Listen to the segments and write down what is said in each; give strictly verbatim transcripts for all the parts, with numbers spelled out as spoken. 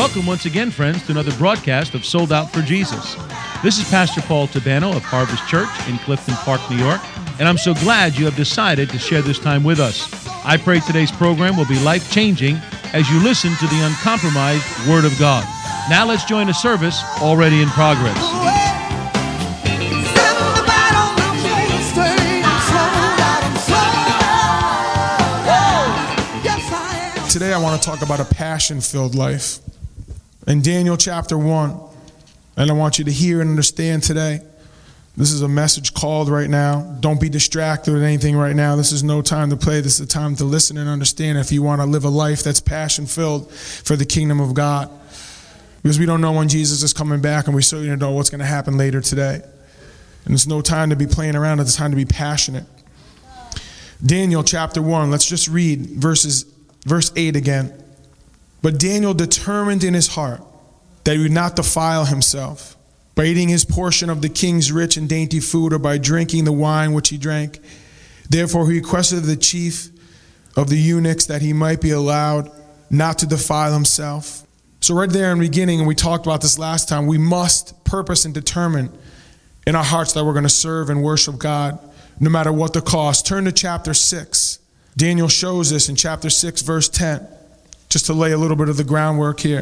Welcome once again, friends, to another broadcast of Sold Out for Jesus. This is Pastor Paul Tabano of Harvest Church in Clifton Park, New York, and I'm so glad you have decided to share this time with us. I pray today's program will be life-changing as you listen to the uncompromised Word of God. Now let's join a service already in progress. Today I want to talk about a passion-filled life. In Daniel chapter one, and I want you to hear and understand today, this is a message called right now. Don't be distracted with anything right now. This is no time to play. This is a time to listen and understand if you want to live a life that's passion-filled for the kingdom of God. Because we don't know when Jesus is coming back, and we certainly don't know what's going to happen later today. And it's no time to be playing around. It's time to be passionate. Daniel chapter one, let's just read verses, verse eight again. But Daniel determined in his heart that he would not defile himself by eating his portion of the king's rich and dainty food, or by drinking the wine which he drank. Therefore he requested of the chief of the eunuchs that he might be allowed not to defile himself. So right there in the beginning, and we talked about this last time, we must purpose and determine in our hearts that we're going to serve and worship God no matter what the cost. Turn to chapter six. Daniel shows us in chapter six, verse ten, just to lay a little bit of the groundwork here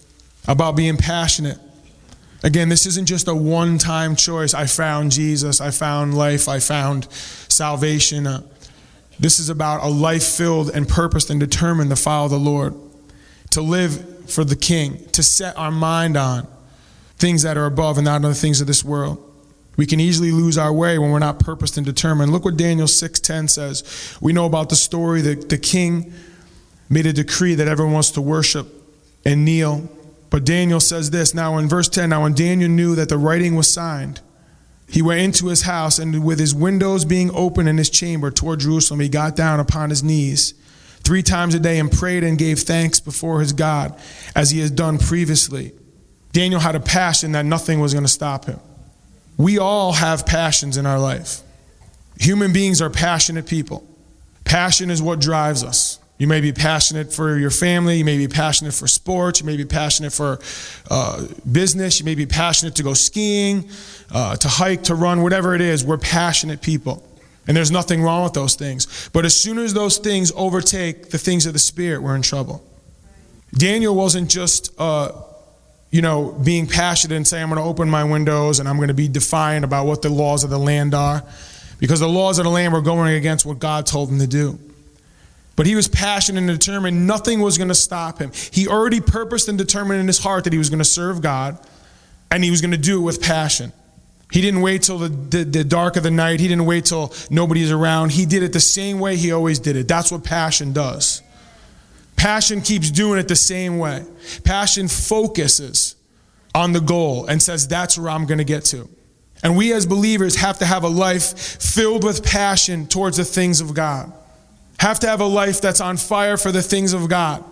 about being passionate. Again, this isn't just a one-time choice. I found Jesus, I found life, I found salvation. Uh, this is about a life filled and purposed and determined to follow the Lord, to live for the King, to set our mind on things that are above and not on the things of this world. We can easily lose our way when we're not purposed and determined. Look what Daniel six ten says. We know about the story that the king made a decree that everyone wants to worship and kneel. But Daniel says this, now in verse ten, now when Daniel knew that the writing was signed, he went into his house, and with his windows being open in his chamber toward Jerusalem, he got down upon his knees three times a day and prayed and gave thanks before his God as he has done previously. Daniel had a passion that nothing was going to stop him. We all have passions in our life. Human beings are passionate people. Passion is what drives us. You may be passionate for your family. You may be passionate for sports. You may be passionate for uh, business. You may be passionate to go skiing, uh, to hike, to run, whatever it is. We're passionate people. And there's nothing wrong with those things. But as soon as those things overtake the things of the Spirit, we're in trouble. Daniel wasn't just, uh, you know, being passionate and saying, I'm going to open my windows and I'm going to be defiant about what the laws of the land are. Because the laws of the land were going against what God told him to do. But he was passionate and determined. Nothing was going to stop him. He already purposed and determined in his heart that he was going to serve God, and he was going to do it with passion. He didn't wait till the, the, the dark of the night. He didn't wait till nobody's around. He did it the same way he always did it. That's what passion does. Passion keeps doing it the same way. Passion focuses on the goal and says, that's where I'm going to get to. And we as believers have to have a life filled with passion towards the things of God. Have to have a life that's on fire for the things of God.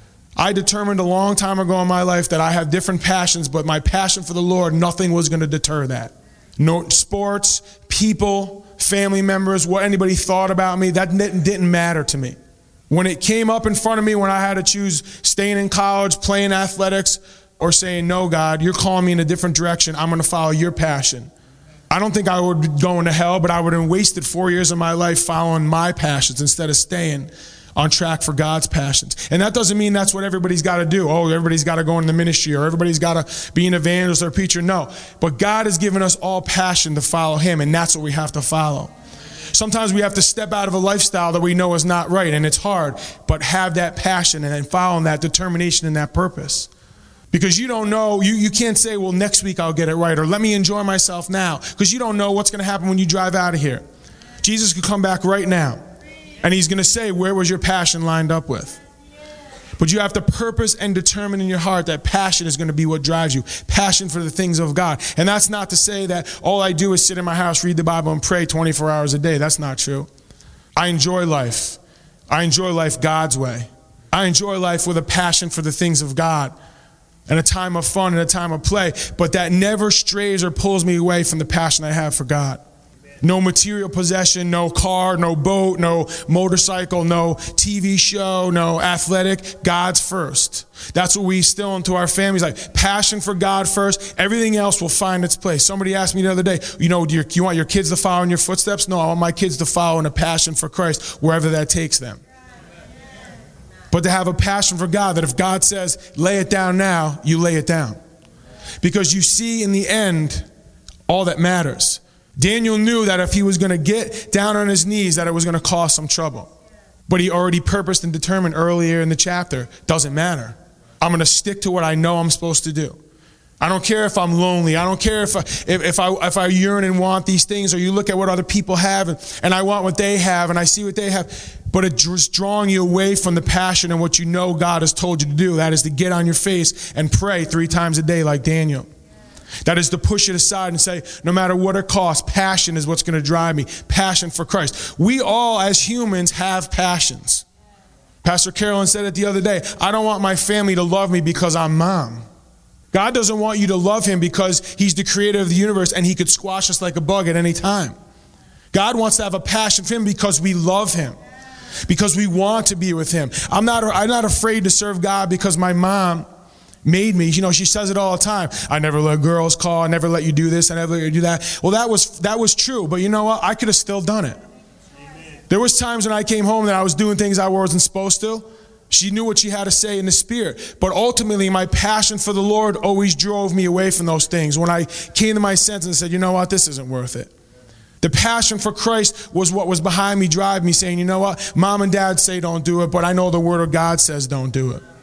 I determined a long time ago in my life that I have different passions, but my passion for the Lord, nothing was going to deter that. No sports, people, family members, what anybody thought about me, that didn't matter to me. When it came up in front of me, when I had to choose staying in college, playing athletics, or saying, no, God, you're calling me in a different direction, I'm going to follow your passion. I don't think I would be going to hell, but I would have wasted four years of my life following my passions instead of staying on track for God's passions. And that doesn't mean that's what everybody's got to do. Oh, everybody's got to go in the ministry, or everybody's got to be an evangelist or a preacher. No, but God has given us all passion to follow him, and that's what we have to follow. Sometimes we have to step out of a lifestyle that we know is not right, and it's hard, but have that passion and then follow that determination and that purpose. Because you don't know, you, you can't say, well, next week I'll get it right, or let me enjoy myself now. Because you don't know what's going to happen when you drive out of here. Jesus could come back right now, and he's going to say, where was your passion lined up with? But you have to purpose and determine in your heart that passion is going to be what drives you. Passion for the things of God. And that's not to say that all I do is sit in my house, read the Bible, and pray twenty-four hours a day. That's not true. I enjoy life. I enjoy life God's way. I enjoy life with a passion for the things of God, and a time of fun and a time of play. But that never strays or pulls me away from the passion I have for God. No material possession, no car, no boat, no motorcycle, no T V show, no athletic. God's first. That's what we instill into our families, like passion for God first. Everything else will find its place. Somebody asked me the other day, you know, do you, you want your kids to follow in your footsteps? No, I want my kids to follow in a passion for Christ wherever that takes them. But to have a passion for God, that if God says, lay it down now, you lay it down. Because you see in the end, all that matters. Daniel knew that if he was going to get down on his knees, that it was going to cause some trouble. But he already purposed and determined earlier in the chapter, doesn't matter. I'm going to stick to what I know I'm supposed to do. I don't care if I'm lonely. I don't care if I, if, if I if I yearn and want these things, or you look at what other people have and, and I want what they have and I see what they have. But it's drawing you away from the passion and what you know God has told you to do. That is to get on your face and pray three times a day like Daniel. That is to push it aside and say, no matter what it costs, passion is what's going to drive me. Passion for Christ. We all, as humans, have passions. Pastor Carolyn said it the other day. I don't want my family to love me because I'm mom. God doesn't want you to love him because he's the creator of the universe and he could squash us like a bug at any time. God wants to have a passion for him because we love him. Because we want to be with him. I'm not, I'm not afraid to serve God because my mom made me. You know, she says it all the time. I never let girls call. I never let you do this. I never let you do that. Well, that was that was true. But you know what? I could have still done it. Amen. There was times when I came home that I was doing things I wasn't supposed to. She knew what she had to say in the spirit. But ultimately, my passion for the Lord always drove me away from those things. When I came to my senses and said, you know what? This isn't worth it. The passion for Christ was what was behind me, driving me, saying, you know what? Mom and dad say don't do it, but I know the word of God says don't do it.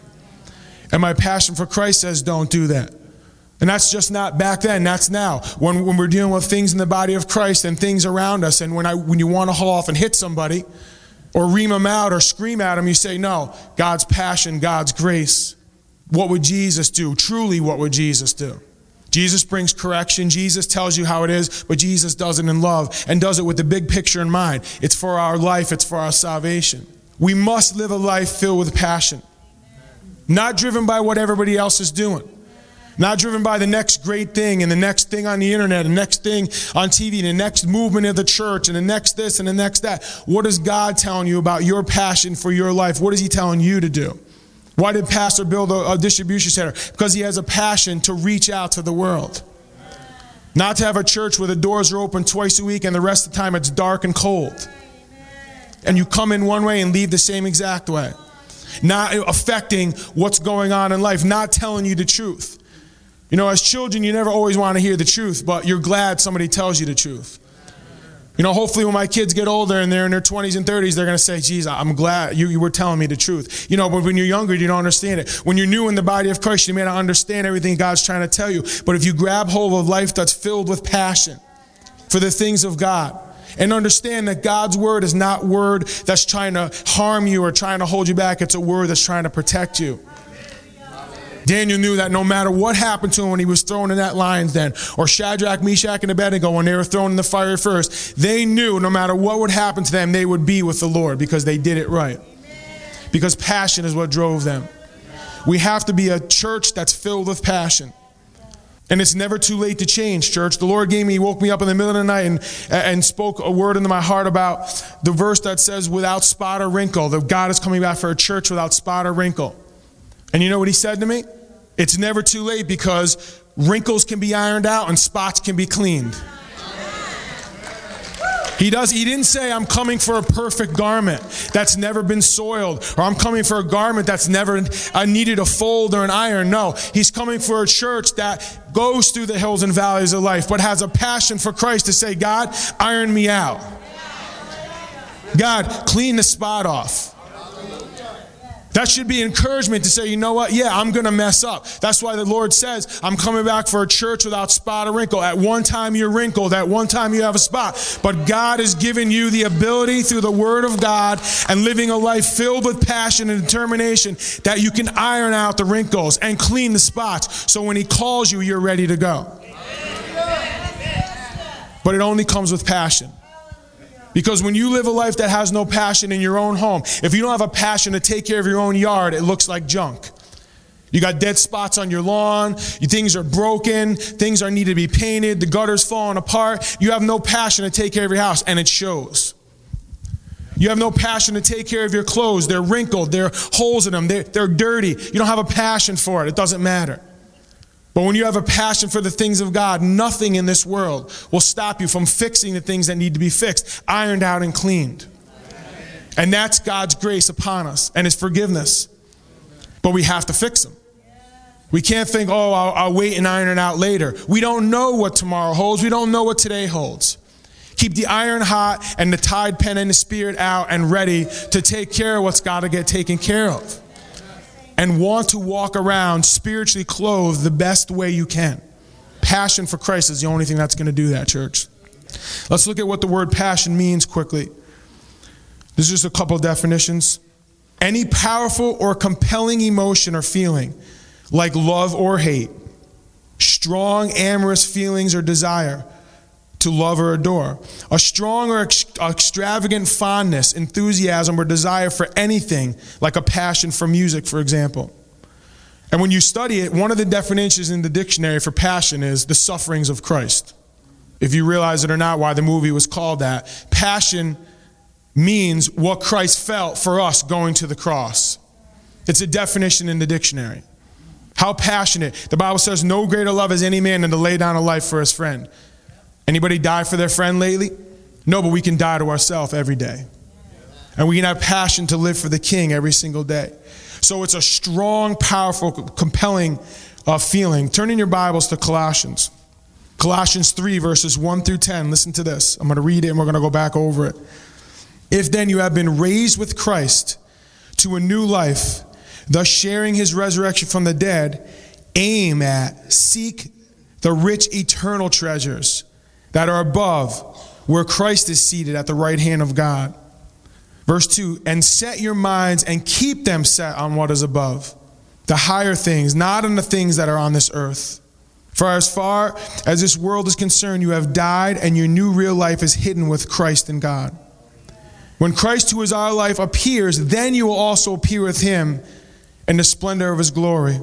And my passion for Christ says don't do that. And that's just not back then, that's now. When, when we're dealing with things in the body of Christ and things around us, and when I when you want to haul off and hit somebody, or ream them out or scream at them, you say, no, God's passion, God's grace. What would Jesus do? Truly, what would Jesus do? Jesus brings correction. Jesus tells you how it is, but Jesus does it in love and does it with the big picture in mind. It's for our life. It's for our salvation. We must live a life filled with passion. Not driven by what everybody else is doing. Not driven by the next great thing and the next thing on the internet, the next thing on T V, the next movement of the church, and the next this and the next that. What is God telling you about your passion for your life? What is he telling you to do? Why did Pastor build a, a distribution center? Because he has a passion to reach out to the world. Not to have a church where the doors are open twice a week and the rest of the time it's dark and cold. And you come in one way and leave the same exact way. Not affecting what's going on in life. Not telling you the truth. You know, as children, you never always want to hear the truth, but you're glad somebody tells you the truth. You know, hopefully when my kids get older and they're in their twenties and thirties, they're going to say, geez, I'm glad you, you were telling me the truth. You know, but when you're younger, you don't understand it. When you're new in the body of Christ, you may not understand everything God's trying to tell you. But if you grab hold of a life that's filled with passion for the things of God, and understand that God's word is not word that's trying to harm you or trying to hold you back. It's a word that's trying to protect you. Daniel knew that no matter what happened to him when he was thrown in that lion's den, or Shadrach, Meshach, and Abednego when they were thrown in the fire first, they knew no matter what would happen to them, they would be with the Lord because they did it right. Because passion is what drove them. We have to be a church that's filled with passion. And it's never too late to change, church. The Lord gave me, he woke me up in the middle of the night and, and spoke a word into my heart about the verse that says, without spot or wrinkle, that God is coming back for a church without spot or wrinkle. And you know what he said to me? It's never too late because wrinkles can be ironed out and spots can be cleaned. He does. He didn't say, I'm coming for a perfect garment that's never been soiled, or I'm coming for a garment that's never uh, needed a fold or an iron. No, he's coming for a church that goes through the hills and valleys of life, but has a passion for Christ to say, God, iron me out. God, clean the spot off. That should be encouragement to say, you know what? Yeah, I'm going to mess up. That's why the Lord says, I'm coming back for a church without spot or wrinkle. At one time you're wrinkled. At one time you have a spot. But God has given you the ability through the Word of God and living a life filled with passion and determination that you can iron out the wrinkles and clean the spots. So when he calls you, you're ready to go. But it only comes with passion. Because when you live a life that has no passion in your own home, if you don't have a passion to take care of your own yard, it looks like junk. You got dead spots on your lawn. Your things are broken. Things are needed to be painted. The gutter's falling apart. You have no passion to take care of your house, and it shows. You have no passion to take care of your clothes. They're wrinkled. There are holes in them. They're, they're dirty. You don't have a passion for it. It doesn't matter. But when you have a passion for the things of God, nothing in this world will stop you from fixing the things that need to be fixed, ironed out and cleaned. And that's God's grace upon us and His forgiveness. But we have to fix them. We can't think, oh, I'll, I'll wait and iron it out later. We don't know what tomorrow holds. We don't know what today holds. Keep the iron hot and the tide pen and the spirit out and ready to take care of what's got to get taken care of. And want to walk around spiritually clothed the best way you can. Passion for Christ is the only thing that's going to do that, church. Let's look at what the word passion means quickly. There's just a couple of definitions. Any powerful or compelling emotion or feeling, like love or hate, strong amorous feelings or desire to love or adore, a strong or ex- extravagant fondness, enthusiasm, or desire for anything, like a passion for music, for example. And when you study it, one of the definitions in the dictionary for passion is the sufferings of Christ. If you realize it or not, why the movie was called that. Passion means what Christ felt for us going to the cross. It's a definition in the dictionary. How passionate. The Bible says no greater love has any man than to lay down a life for his friend. Anybody die for their friend lately? No, but we can die to ourselves every day. And we can have passion to live for the King every single day. So it's a strong, powerful, compelling uh, feeling. Turn in your Bibles to Colossians. Colossians three, verses one through ten. Listen to this. I'm going to read it and we're going to go back over it. If then you have been raised with Christ to a new life, thus sharing His resurrection from the dead, aim at, seek the rich eternal treasures that are above, where Christ is seated at the right hand of God. Verse two, and set your minds and keep them set on what is above, the higher things, not on the things that are on this earth. For as far as this world is concerned, you have died, and your new real life is hidden with Christ in God. When Christ, who is our life, appears, then you will also appear with Him in the splendor of His glory.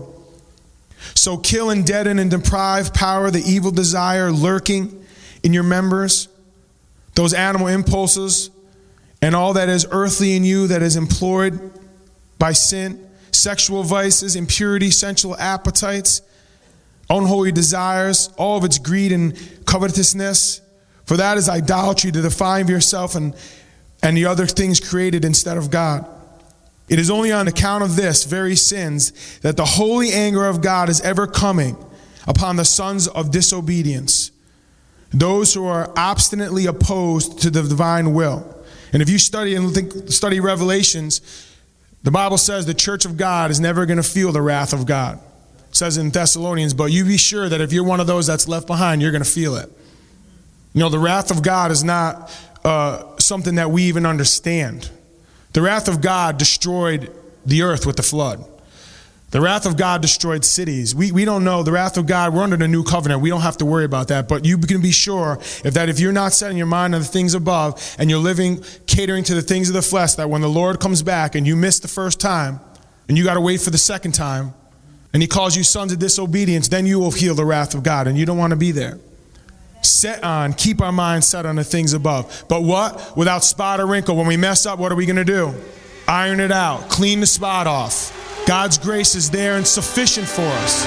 So kill and deaden and deprive power, the evil desire lurking in your members, those animal impulses, and all that is earthly in you that is employed by sin, sexual vices, impurity, sensual appetites, unholy desires, all of its greed and covetousness. For that is idolatry, to define of yourself and, and the other things created instead of God. It is only on account of this very sins that the holy anger of God is ever coming upon the sons of disobedience, those who are obstinately opposed to the divine will. And if you study and think, study Revelations, the Bible says the church of God is never going to feel the wrath of God. It says in Thessalonians, but you be sure that if you're one of those that's left behind, you're going to feel it. You know, the wrath of God is not uh, something that we even understand. The wrath of God destroyed the earth with the flood. The wrath of God destroyed cities. We we don't know. The wrath of God, we're under the new covenant. We don't have to worry about that. But you can be sure if that if you're not setting your mind on the things above and you're living catering to the things of the flesh, that when the Lord comes back and you missed the first time and you got to wait for the second time and He calls you sons of disobedience, then you will feel the wrath of God, and you don't want to be there. Set on, keep our minds set on the things above. But what? Without spot or wrinkle. When we mess up, what are we going to do? Iron it out. Clean the spot off. God's grace is there and sufficient for us.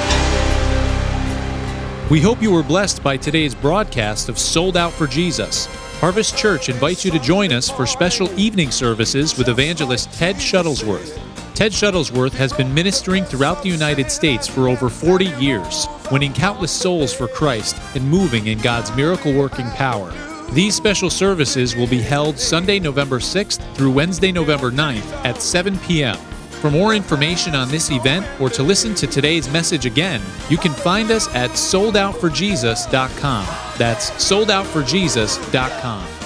We hope you were blessed by today's broadcast of Sold Out for Jesus. Harvest Church invites you to join us for special evening services with evangelist Ted Shuttlesworth. Ted Shuttlesworth has been ministering throughout the United States for over forty years, winning countless souls for Christ and moving in God's miracle-working power. These special services will be held Sunday, November sixth through Wednesday, November ninth at seven p.m. For more information on this event or to listen to today's message again, you can find us at sold out for jesus dot com. That's sold out for jesus dot com.